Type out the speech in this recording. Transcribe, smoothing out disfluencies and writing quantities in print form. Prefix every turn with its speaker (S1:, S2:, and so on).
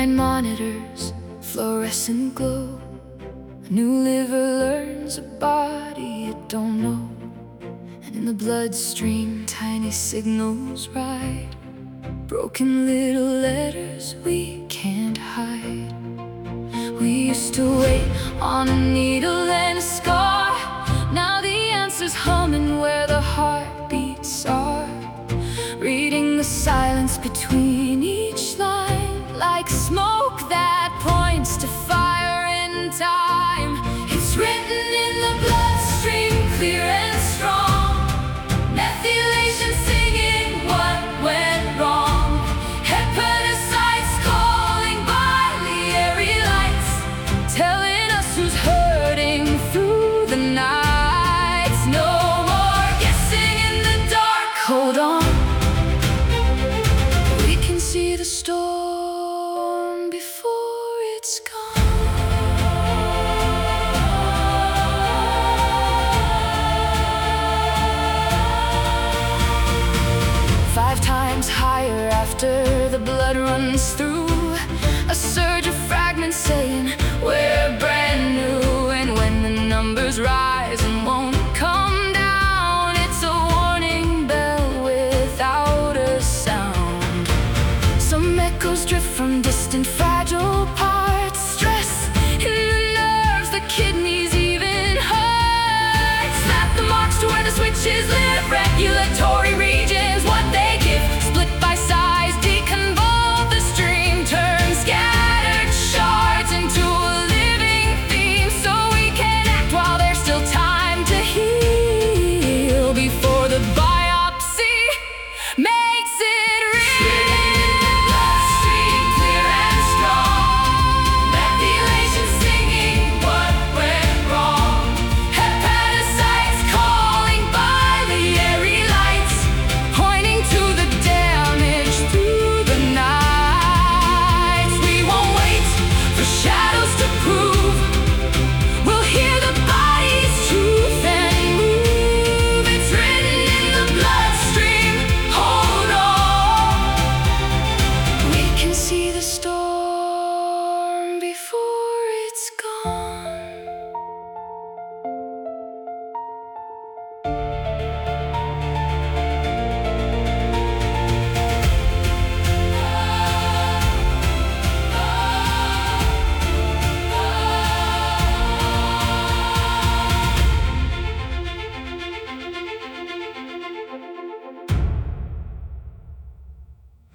S1: Behind monitors, fluorescent glow, a new liver learns a body it don't know. And in the bloodstream, tiny signals ride, broken little letters we can't hide. We used to wait on a needle and a scar. Now the answer's humming where the heartbeats are, reading the silence between each line, like smoke that points to fire in time. It's written in the bloodstream, clear and strong. Methylation singing what went wrong. Hepatocytes calling biliary lights, telling us who's hurting through the nights. No more guessing in the dark, hold on. We can see the storm before it's gone. 5 times higher after the blood runs through, a surge of fragments saying, where